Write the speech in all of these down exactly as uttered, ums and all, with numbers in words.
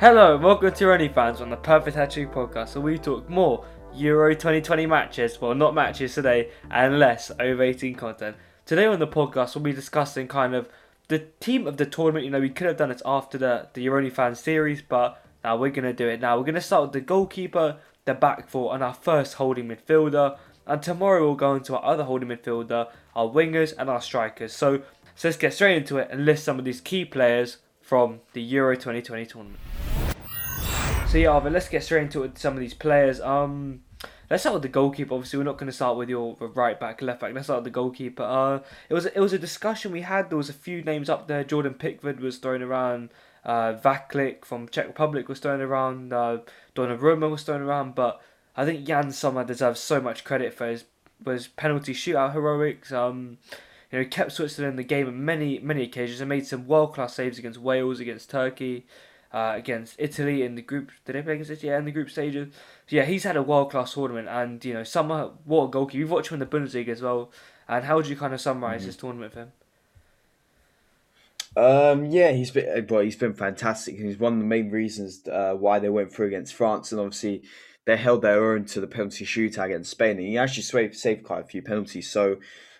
Hello, welcome to Only Fans on the Perfect Hat-Trick podcast, where we talk more Euro twenty twenty matches, well not matches today, and less over eighteen content. Today on the podcast we'll be discussing kind of the team of the tournament. You know, we could have done it after the, the Euro Only Fans series, but now we're going to do it now. We're going to start with the goalkeeper, the back four, and our first holding midfielder. And tomorrow we'll go into our other holding midfielder, our wingers, and our strikers. So, so let's get straight into it and list some of these key players from the Euro twenty twenty tournament. So yeah, but let's get straight into it with some of these players. Um, let's start with the goalkeeper. Obviously, we're not going to start with your right back, left back. Let's start with the goalkeeper. Uh, it was it was a discussion we had. There was a few names up there. Jordan Pickford was thrown around. Uh, Vaclik from Czech Republic was thrown around. Uh, Donnarumma was thrown around. But I think Jan Sommer deserves so much credit for his for his penalty shootout heroics. Um, you know, he kept Switzerland in the game on many many occasions and made some world class saves against Wales, against Turkey. Uh, against Italy in the group, did they play against Italy? Yeah, in the group stages. So yeah, he's had a world class tournament, and you know, Summer, what a goalkeeper! You've watched him in the Bundesliga as well. And how would you kind of summarise mm-hmm. this tournament for him? Um, yeah, he's been well, he's been fantastic. He's one of the main reasons uh, why they went through against France, and obviously they held their own to the penalty shootout against Spain. And he actually saved, saved quite a few penalties. So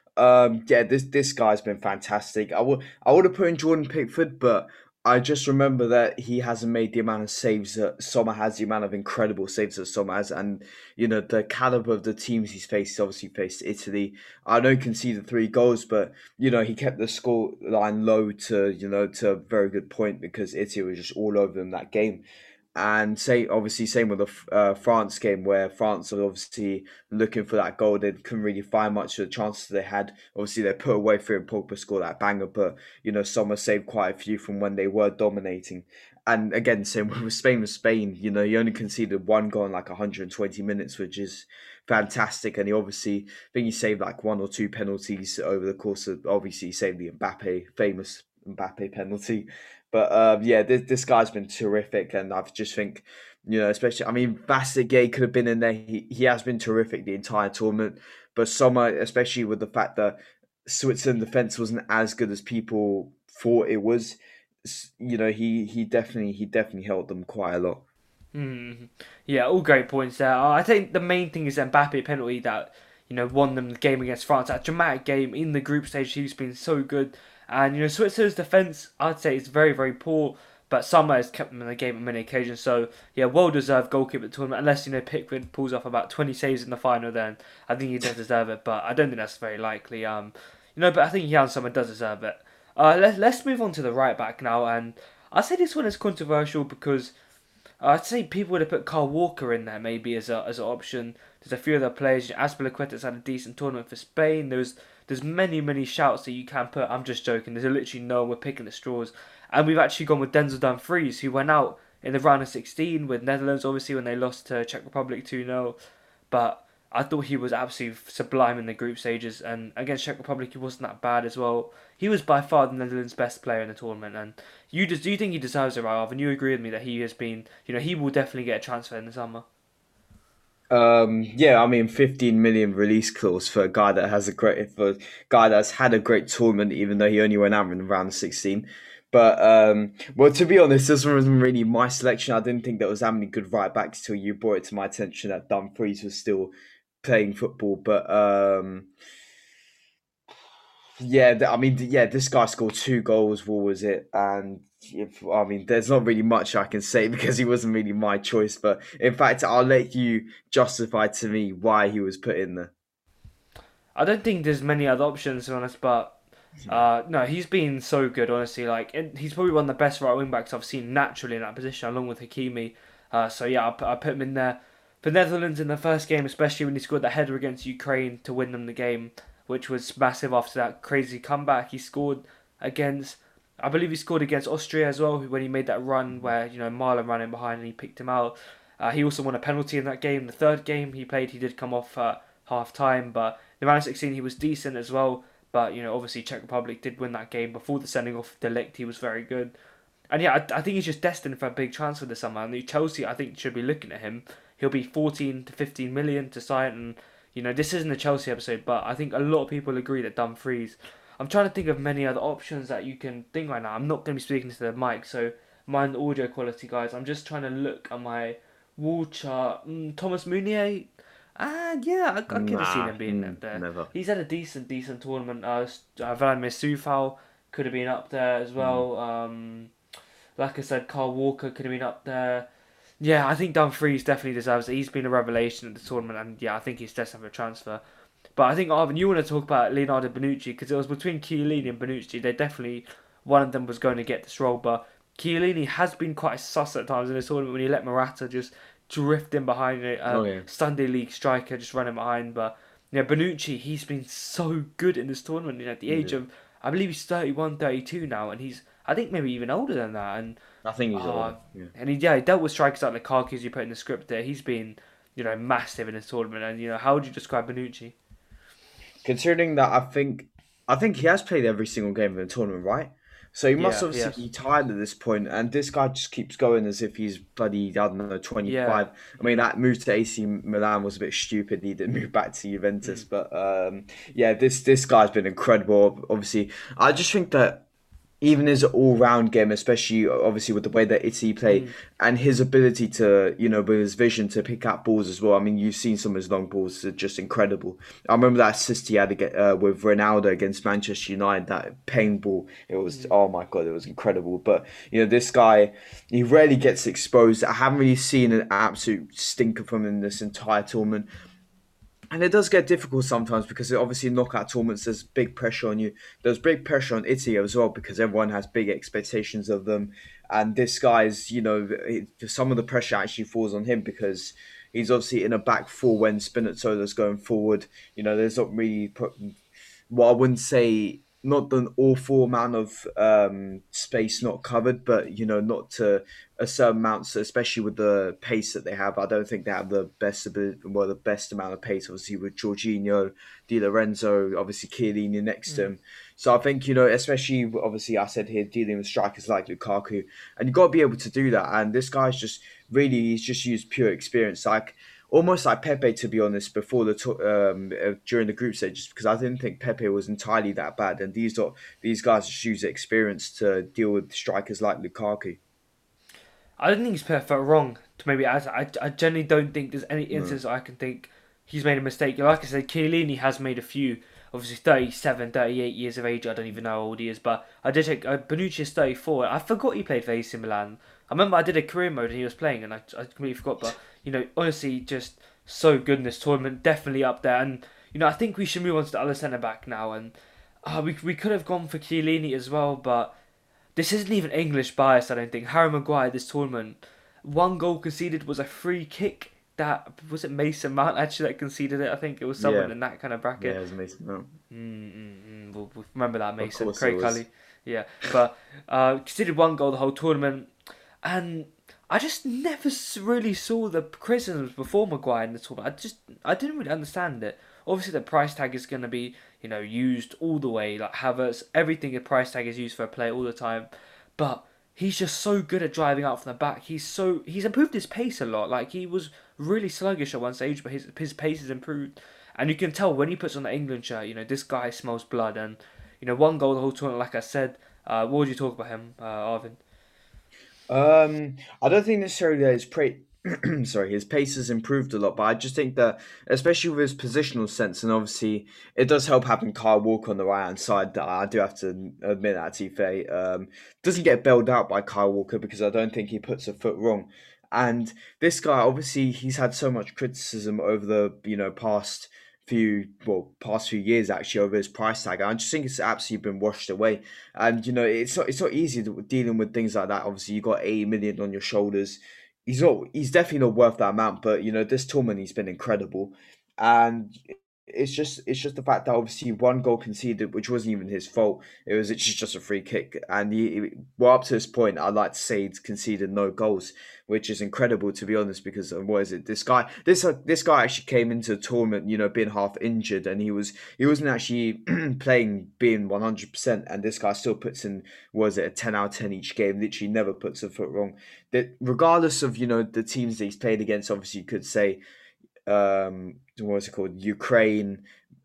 um, yeah, this this guy's been fantastic. I would I would have put in Jordan Pickford, but I just remember that he hasn't made the amount of saves that Sommer has, the amount of incredible saves that Sommer has, and you know the caliber of the teams he's faced. He's obviously faced Italy. I know he conceded three goals, but you know he kept the score line low to you know to a very good point because Italy was just all over them that game. And say obviously same with the uh, France game where France were obviously looking for that goal. They couldn't really find much of the chances they had. Obviously they put away for and Pogba scored that banger, but you know Sommer saved quite a few from when they were dominating. And again, same with Spain with Spain. You know he only conceded one goal in like one hundred twenty minutes, which is fantastic. And he obviously I think he saved like one or two penalties over the course of. Obviously he saved the Mbappe famous Mbappe penalty. But um, yeah, this this guy's been terrific, and I just think, you know, especially I mean, Vassigay could have been in there. He he has been terrific the entire tournament, but Sommer, especially with the fact that Switzerland defense wasn't as good as people thought it was, you know, he he definitely he definitely helped them quite a lot. Mm. Yeah, all great points there. I think the main thing is Mbappe penalty that you know won them the game against France. That dramatic game in the group stage, he's been so good. And, you know, Switzerland's defence, I'd say, is very, very poor. But Sommer has kept them in the game on many occasions. So, yeah, well-deserved goalkeeper tournament. Unless, you know, Pickford pulls off about twenty saves in the final, then I think he does deserve it. But I don't think that's very likely. Um, You know, but I think Jan Sommer does deserve it. Uh, let's, let's move on to the right-back now. And I'd say this one is controversial because uh, I'd say people would have put Kyle Walker in there maybe as a as an option. There's a few other players. Azpilicueta's had a decent tournament for Spain. There's There's many, many shouts that you can put. I'm just joking. There's literally no one. We're picking at straws. And we've actually gone with Denzel Dumfries, who went out in the round of sixteen with Netherlands, obviously, when they lost to Czech Republic two nil. But I thought he was absolutely sublime in the group stages. And against Czech Republic, he wasn't that bad as well. He was by far the Netherlands' best player in the tournament. And you just, do you think he deserves it, Rav? And you agree with me that he has been, you know, he will definitely get a transfer in the summer. Um, yeah, I mean, fifteen million release clause for a guy that has a great, for a guy that's had a great tournament, even though he only went out in round sixteen. But um, well, to be honest, this wasn't really my selection. I didn't think there was that many good right backs till you brought it to my attention that Dumfries was still playing football. But um, yeah, I mean, yeah, this guy scored two goals. What was it? And if, I mean, there's not really much I can say because he wasn't really my choice. But in fact, I'll let you justify to me why he was put in there. I don't think there's many other options, to be honest, but uh, no, he's been so good, honestly. Like he's probably one of the best right wing backs I've seen naturally in that position, along with Hakimi. Uh, so yeah, I put, I put him in there. For Netherlands in the first game, especially when he scored that header against Ukraine to win them the game, which was massive after that crazy comeback. He scored against, I believe he scored against Austria as well, when he made that run where, you know, Marlon ran in behind and he picked him out. Uh, he also won a penalty in that game. The third game he played, he did come off at half time, but the round of sixteen he was decent as well. But, you know, obviously Czech Republic did win that game. Before the sending off De Ligt, he was very good. And yeah, I, I think he's just destined for a big transfer this summer. And Chelsea, I think, should be looking at him. He'll be fourteen to fifteen million to sign, and you know, this isn't a Chelsea episode, but I think a lot of people agree that Dumfries. I'm trying to think of many other options that you can think right now. I'm not going to be speaking to the mic, so mind the audio quality, guys. I'm just trying to look at my wall chart. Mm, Thomas Munier. Ah, yeah, I, I could have seen Nah, him being mm, up there. never. He's had a decent, decent tournament. Uh, s- uh, Vladimir Sufal could have been up there as Mm. well. Um, like I said, Carl Walker could have been up there. Yeah, I think Dumfries definitely deserves it. He's been a revelation at the tournament, and yeah, I think he's destined for a transfer. But I think, Arvin, you want to talk about Leonardo Bonucci because it was between Chiellini and Bonucci. They definitely, one of them was going to get this role, but Chiellini has been quite sus at times in this tournament when he let Morata just drift in behind it. Oh Uh, yeah. Sunday League striker just running behind. But yeah, Bonucci, he's been so good in this tournament. You know, at the age Yeah. of, I believe he's thirty one, thirty two now, and he's, I think maybe even older than that. And I think he's uh, older. Yeah. and he, yeah, he dealt with strikers like Lukaku, as you put in the script there. He's been, you know, massive in this tournament. And, you know, how would you describe Bonucci? Considering that, I think I think he has played every single game of the tournament, right? So he must Yeah, obviously yes. be tired at this point, and this guy just keeps going as if he's bloody, I don't know, Yeah. twenty-five. I mean, that move to A C Milan was a bit stupid. He didn't move back to Juventus, Mm. but um, yeah, this this guy's been incredible. Obviously, I just think that even his all-round game, especially obviously with the way that Italy play Mm. and his ability to, you know, with his vision to pick up balls as well. I mean, you've seen some of his long balls are just incredible. I remember that assist he had ag- uh, with Ronaldo against Manchester United, that pain ball. It was, Mm. oh my God, it was incredible. But, you know, this guy, he rarely gets exposed. I haven't really seen an absolute stinker from him this entire tournament. And it does get difficult sometimes because obviously in knockout tournaments there's big pressure on you. There's big pressure on Italy as well because everyone has big expectations of them. And this guy's, you know, it, some of the pressure actually falls on him because he's obviously in a back four when Spinazzola's going forward. You know, there's not really put, well, I wouldn't say not an awful amount of um, space not covered, but you know, not to a certain amount, so especially with the pace that they have. I don't think they have the best ability, well, the best amount of pace, obviously, with Jorginho, Di Lorenzo, obviously Chiellini next to Mm. him. So I think, you know, especially, obviously, I said here, dealing with strikers like Lukaku, and you've got to be able to do that. And this guy's just really, he's just used pure experience. Like, almost like Pepe, to be honest, before the to- um uh, during the group stage, just because I didn't think Pepe was entirely that bad, and these are, these guys just use experience to deal with strikers like Lukaku. I don't think he's perfect wrong to maybe add. I, I genuinely don't think there's any No. instance I can think he's made a mistake. Like I said, Chiellini has made a few. Obviously, thirty-seven, thirty-eight years of age. I don't even know how old he is, but I did check. Uh, Bonucci is thirty-four. I forgot he played for A C Milan. I remember I did a career mode and he was playing, and I, I completely forgot. But you know, honestly, just so good in this tournament. Definitely up there. And you know, I think we should move on to the other centre back now. And uh, we we could have gone for Chiellini as well, but this isn't even English bias, I don't think. Harry Maguire this tournament, one goal conceded was a free kick. That was it. Mason Mount actually that conceded it. I think it was someone Yeah, in that kind of yeah, bracket. it was amazing. No, Mm, mm, mm. We'll, we'll remember that of Mason course it Craig was. Cully. Yeah, but uh, conceded one goal the whole tournament, and I just never s- really saw the criticisms before Maguire in the tournament. I just I didn't really understand it. Obviously, the price tag is going to be you know used all the way. Like Havertz, everything a price tag is used for a player all the time, but he's just so good at driving out from the back. He's so he's improved his pace a lot. Like he was really sluggish at one stage, but his his pace has improved, and you can tell when he puts on the England shirt. You know this guy smells blood, and you know one goal the whole tournament. Like I said, uh, what would you talk about him, uh, Arvin? Um, I don't think necessarily that his pre- sorry, his pace has improved a lot, but I just think that, especially with his positional sense, and obviously it does help having Kyle Walker on the right hand side. That I do have to admit that Tife um, doesn't get bailed out by Kyle Walker because I don't think he puts a foot wrong. And this guy, obviously, he's had so much criticism over the you know past few well past few years actually over his price tag. I just think it's absolutely been washed away. And you know, it's not it's not easy to, dealing with things like that. Obviously, you got eighty million on your shoulders. He's not he's definitely not worth that amount. But you know, this tournament he's been incredible, and it's just it's just the fact that obviously one goal conceded, which wasn't even his fault. It was it's just a free kick, and he, he- well up to this point, I'd like to say he's conceded no goals, which is incredible to be honest. Because uh, what is it? This guy this uh, this guy actually came into the tournament, you know, being half injured, and he was he wasn't actually playing being one hundred percent, and this guy still puts in was it a ten out of ten each game, literally never puts a foot wrong. That regardless of you know the teams that he's played against, obviously you could say um what was it called, Ukraine,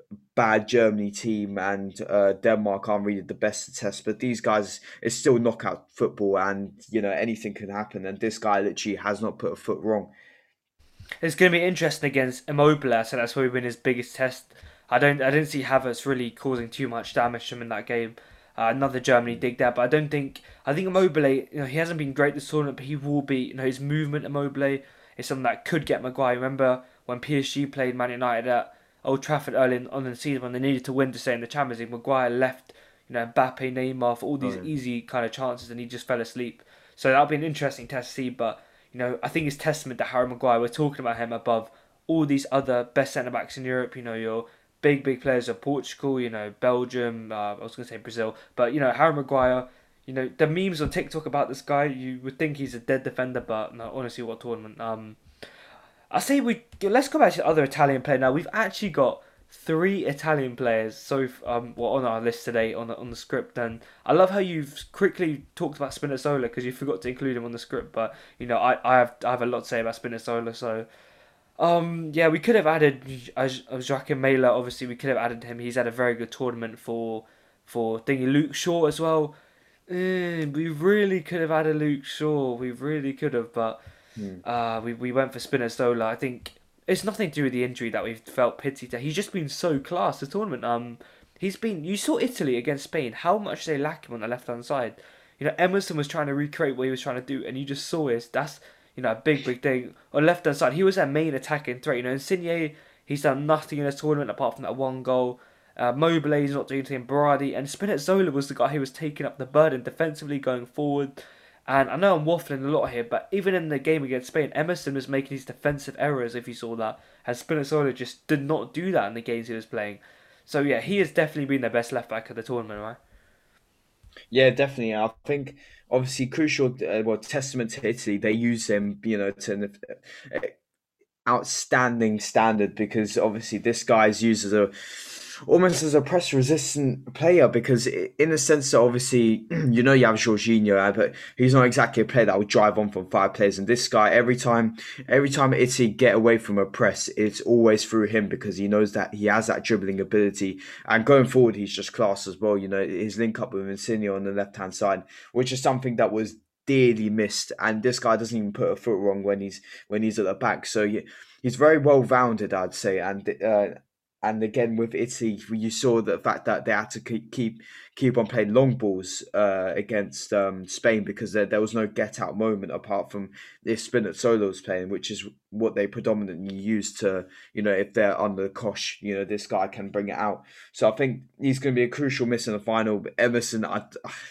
bad Germany team, and uh, Denmark aren't really the best at test. But these guys, it's still knockout football, and you know anything can happen. And this guy literally has not put a foot wrong. It's going to be interesting against Immobile, so that's probably been his biggest test. I don't, I didn't see Havertz really causing too much damage to him in that game. Uh, another Germany dig there, but I don't think, I think Immobile, you know, he hasn't been great this tournament, but he will be, you know, his movement Immobile is something that could get Maguire. Remember when P S G played Man United at Old Trafford early in, on the season when they needed to win to stay in the Champions League, Maguire left, you know, Mbappe, Neymar for all these Oh, yeah. easy kind of chances, and he just fell asleep. So that'll be an interesting test to see, but you know, I think it's testament to Harry Maguire. We're talking about him above all these other best centre backs in Europe. You know, your big, big players of Portugal, you know, Belgium, uh, I was going to say Brazil. But, you know, Harry Maguire, you know, the memes on TikTok about this guy, you would think he's a dead defender, but no, honestly, what tournament. Um, I say we, let's go back to the other Italian player now. We've actually got three Italian players so um well, on our list today on the, on the script, and I love how you've quickly talked about Spinazzola because you forgot to include him on the script, but you know I, I have I have a lot to say about Spinazzola, so um yeah, we could have added Joachim Mailer. Obviously we could have added him. He's had a very good tournament for for thingy. Luke Shaw as well. Eh, we really could have added Luke Shaw, we really could have, but Hmm. uh we, we went for Spinazzola. I think it's nothing to do with the injury that we've felt pity to. He's just been so class this tournament. Um, he's been. You saw Italy against Spain. How much they lack him on the left hand side. You know, Emerson was trying to recreate what he was trying to do, and you just saw it. That's you know a big, big thing on left hand side. He was their main attacking threat. You know, Insigne, he's done nothing in this tournament apart from that one goal. Uh, Mobile's not doing anything. Berardi and Spinazzola was the guy who was taking up the burden defensively going forward. And I know I'm waffling a lot here, but even in the game against Spain, Emerson was making these defensive errors, if you saw that. And Spinazzola just did not do that in the games he was playing. So yeah, he has definitely been their best left back of the tournament, right? Yeah, definitely. I think obviously crucial. Uh, well, testament to Italy, they use him, you know, to an uh, outstanding standard because obviously this guy is used as a almost as a press resistant player because in the sense that obviously you know you have Jorginho, uh, but he's not exactly a player that would drive on from five players, and this guy every time every time Italy get away from a press it's always through him because he knows that he has that dribbling ability, and going forward he's just class as well. You know, his link up with Insigne on the left hand side, which is something that was dearly missed, and this guy doesn't even put a foot wrong when he's when he's at the back. So yeah, he's very well rounded, I'd say, and uh, and again with Italy, you saw the fact that they had to keep keep, keep on playing long balls uh, against um, Spain because there, there was no get out moment apart from this Spinazzola was playing, which is what they predominantly use to, you know, if they're under the cosh, you know, this guy can bring it out. So I think he's going to be a crucial miss in the final. But Emerson, I.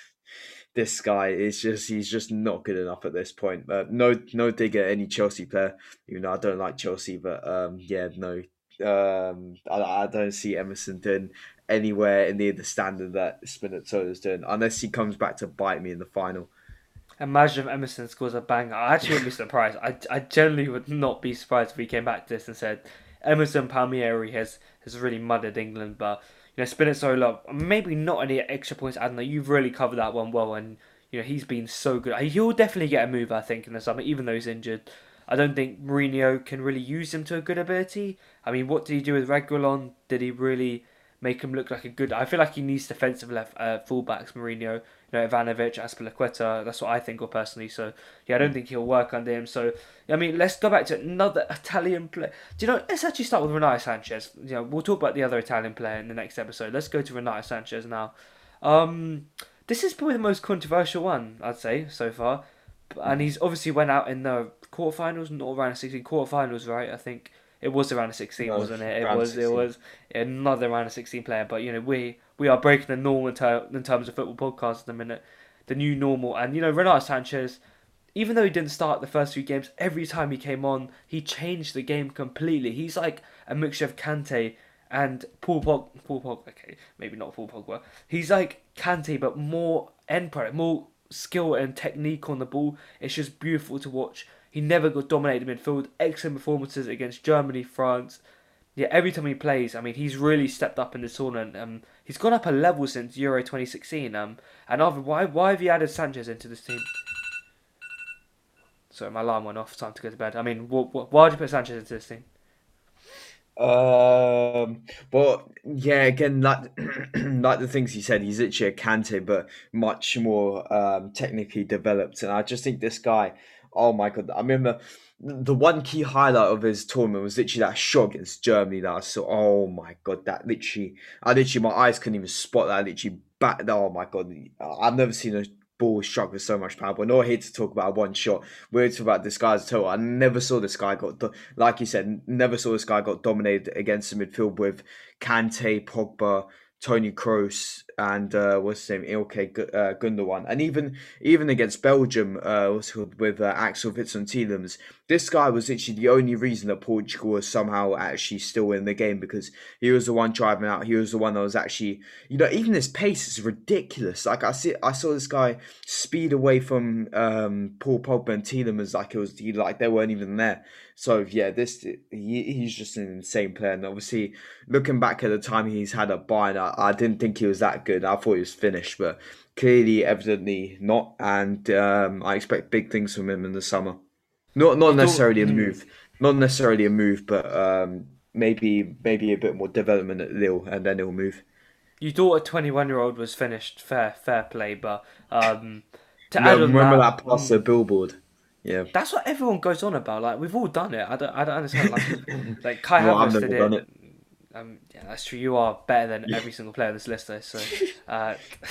This guy is just he's just not good enough at this point. Uh, no no dig at any Chelsea player, even though I don't like Chelsea, but um yeah, no. Um I, I don't see Emerson doing anywhere near the standard that Spinazzola's doing, unless he comes back to bite me in the final. Imagine if Emerson scores a banger. I actually wouldn't be surprised. I, I generally would not be surprised if we came back to this and said Emerson Palmieri has, has really muddied England, but you know Spinazzola maybe not any extra points. I don't know. You've really covered that one well, and you know he's been so good. He'll definitely get a move, I think, in the summer, even though he's injured. I don't think Mourinho can really use him to a good ability. I mean, what did he do with Reguilon? Did he really make him look like a good? I feel like he needs defensive left uh, fullbacks. Mourinho, you know, Ivanovic, Azpilicueta. That's what I think, or personally. So yeah, I don't think he'll work under him. So I mean, let's go back to another Italian player. Do you know? Let's actually start with Renato Sanchez. You know, we'll talk about the other Italian player in the next episode. Let's go to Renato Sanchez now. Um, this is probably the most controversial one I'd say so far, and he's obviously went out in the quarterfinals, not around the sixteen quarterfinals, right? I think it was around the sixteen, No, wasn't it? It round was. It sixteen. was another round of sixteen player. But you know, we we are breaking the norm in, ter- in terms of football podcasts at the minute, the new normal. And you know, Renato Sanchez, even though he didn't start the first few games, every time he came on, he changed the game completely. He's like a mixture of Kante and Paul Pog. Paul Pog. Okay, maybe not Paul Pogba. He's like Kante, but more end product, more skill and technique on the ball. It's just beautiful to watch. He never got dominated in midfield. Excellent performances against Germany, France. Yeah, every time he plays, I mean, he's really stepped up in this tournament. Um, he's gone up a level since Euro twenty sixteen. Um, and Arthur, why why have you added Sanchez into this team? Sorry, my alarm went off. Time to go to bed. I mean, wh- wh- why did you put Sanchez into this team? Um, but yeah, again, like like the things he said, he's literally a Kante, but much more um technically developed. And I just think this guy, oh my god, I remember the one key highlight of his tournament was literally that shot against Germany that I saw. Oh my god, that literally, I literally, my eyes couldn't even spot that. I literally back. Oh my god, I've never seen a ball struck with so much power. We're not here to talk about one shot. We're here to talk about this guy's total. I never saw this guy got, do- like you said, never saw this guy got dominated against the midfield with Kante, Pogba, Tony Kroos, and uh, what's his name, Ilkay Gu- uh, Gundogan, and even even against Belgium, uh, what's it called, with uh, Axel Witsel Tielemans. This guy was literally the only reason that Portugal was somehow actually still in the game, because he was the one driving out. He was the one that was actually, you know, even his pace is ridiculous. Like I see, I saw this guy speed away from um, Paul Pogba and Tielemans like it was he, like they weren't even there. So yeah, this he, he's just an insane player. And obviously, looking back at the time he's had at Bayern, I, I didn't think he was that good. I thought he was finished, but clearly, evidently not. And um, I expect big things from him in the summer. Not not You thought, necessarily a mm, move, not necessarily a move, but um, maybe maybe a bit more development at Lille, and then he'll move. you thought a twenty-one-year-old was finished. Fair, fair play. But um, to add No, on remember that, that past the mm, billboard? Yeah. that's what everyone goes on about. Like we've all done it. I don't, I don't understand. Like, like Kai Well, I've Havertz did never done it. it. Um, yeah, that's true. You are better than Yeah. every single player on this list, though. So, uh,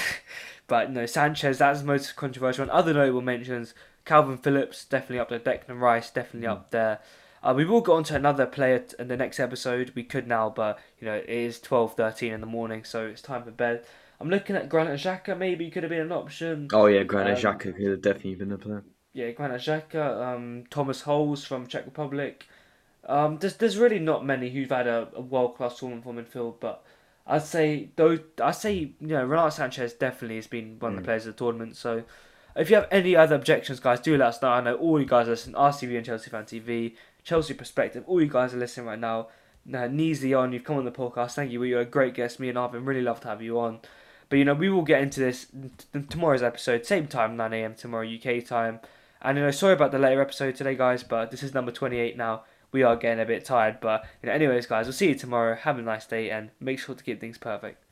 but no, Sanchez. That's the most controversial one. Other notable mentions: Calvin Phillips, definitely up there. Declan Rice, definitely Mm. up there. Uh, we will go on to another player t- in the next episode. We could now, but you know it is twelve thirteen in the morning, so it's time for bed. I'm looking at Granit Xhaka. Maybe could have been an option. Oh yeah, Granit Um, Xhaka could have definitely been a player. yeah, Granit Xhaka. Um, Thomas Holes from Czech Republic. Um, there's there's really not many who've had a, a world class tournament for midfield, but I'd say though I say you know Renato Sanchez definitely has been one of the Mm. players of the tournament. So if you have any other objections, guys, do let us know. I know all you guys listen, R C V and Chelsea Fan T V, Chelsea Perspective. All you guys are listening right now. Uh, Neasy on, you've come on the podcast. Thank you. You're a great guest. Me and Arvin really love to have you on. But you know we will get into this in tomorrow's episode, same time, nine a m tomorrow U K time. And you know sorry about the later episode today, guys, but this is number twenty-eight now. We are getting a bit tired, but you know, anyways, guys, we'll see you tomorrow. Have a nice day and make sure to keep things perfect.